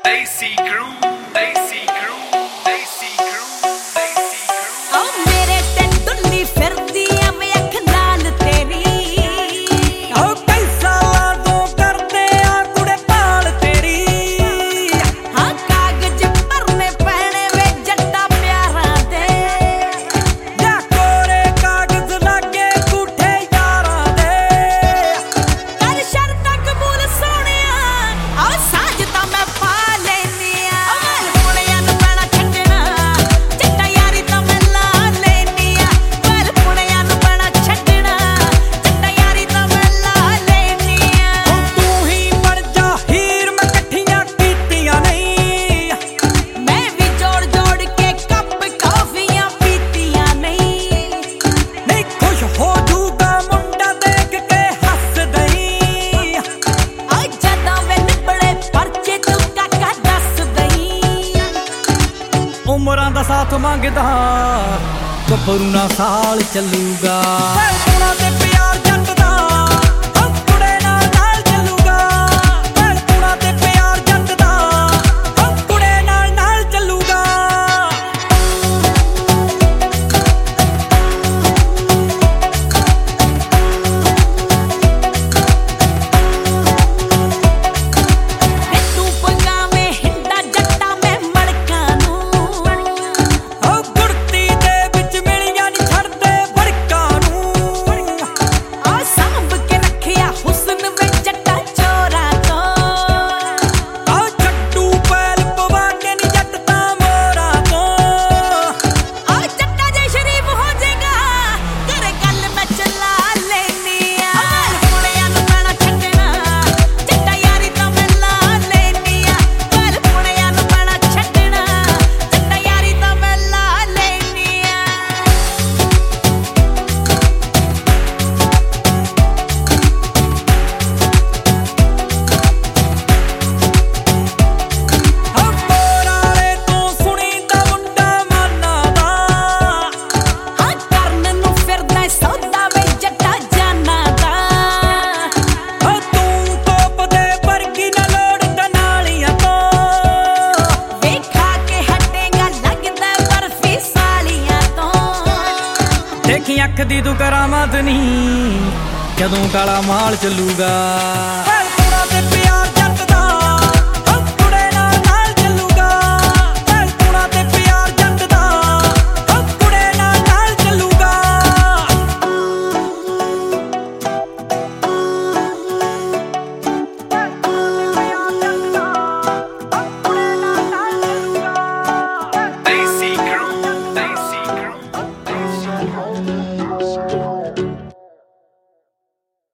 Desi crew, Desi crew, Desi crew, Desi crew। ओ मेरे ते दुल्ली फिरदी आ मैं अख नाल तेरी ओ पैसा दो करदे आ कुड़े पाल तेरी हाँ कागज भरने पैणे वे जट्टा प्यारा दे या कोरे कागज लागे कूठे यारां दे कर शर्त कबूल सोनिया आ साज ता मैं पा लेनी आ पुणिया नूं पैणा छड्डना जट्टा यारी ता मैं ला लेनी आ पर पुणिया नूं पैणा छड्डना जट्टा यारी ता मैं ला लेनी आ तू ही बन जा हीर मैं इकट्ठियां कीतियां नहीं मैं भी जोड़ जोड़ के कप कॉफियां पीतियां नहीं नहीं खुश हो जूगा मुंडा देख के हंस दई आ जदा वे निबड़े परचे तू काका दस दई उमरां दा साथ मंगदा ਗੱਭਰੂ ਨਾ ਸਾਲ ਚੱਲੂਗਾ ਭੈਣਾ ਤੇ ਪਿਆਰ ਜੱਟ ਦਾ ਕੁੜੇ ਨਾਲ ਨਾਲ ਚੱਲੂਗਾ ਭੈਣਾ ਤੇ ਪਿਆਰ ਜੱਟ ਦਾ ਕੁੜੇ ਨਾਲ ਨਾਲ ਚੱਲੂਗਾ वे तू पगावे हिंदा जट्टा मैं मड़का नूं ਗੁੜਤੀ ਦੇ ਵਿੱਚ ਮਿਲੀਆਂ ਨਹੀਂ ਛੱਡਦੇ ਫੜਕਾਂ ਨੂੰ आ सांभ के रखिया हुस्न वे जट्टा चोरा तो ਆ ਛੱਡੂ ਪੈਲ ਪਵਾਨੇ ਨਹੀਂ ਜੱਟ ਤਾਂ ਮੋਰਾਂ ਤੋਂ आ जट्टा जे शरीफ हो जाएगा करे गल मैं चला लेनी आ पुणिया नूं पैणा छड्डना जट्टा यारी तां मैं ला लेनी आ पर पुणिया नूं पैणा छड्डना जट्टा यारी तां मैं ला लेनी आ ਮੋਰਾਲੇ ਤੋਂ ਸੁਣੀਂਦਾ ਮੁੰਡਾ ਮਾਨਾ ਦਾ हाँ करन नूं फिरदा सौदा वे जट्टा जाना दा ਤੂੰ ਤੋਪ ਦੇ ਵਰਗੀ ਨਾ ਲੋੜ ਕਨਾਲੀਆਂ ਤੋਂ ਵੇਖਾ ਕੇ ਹਟੇਗਾ ਲੱਗਦਾ ਬਰਫੀ ਸਾਲੀਆਂ ਤੋਂ ਦੇਖੀ ਅੱਖ ਦੀ ਤੂੰ ਕਰਾਮਾਤ ਨਹੀਂ ਜਦੋਂ ਕਾਲਾ ਮਾਲ ਚੱਲੂਗਾ ਭੈਣਾ ਤੇ ਪਿਆਰ ਜੱਟ ਦਾ ਕੁੜੇ ਨਾਲ ਨਾਲ ਚੱਲੂਗਾ ਭੈਣਾ ਤੇ ਪਿਆਰ ਜੱਟ ਦਾ ਕੁੜੇ ਨਾਲ ਨਾਲ ਚੱਲੂਗਾ Desi crew, Desi crew, Desi crew।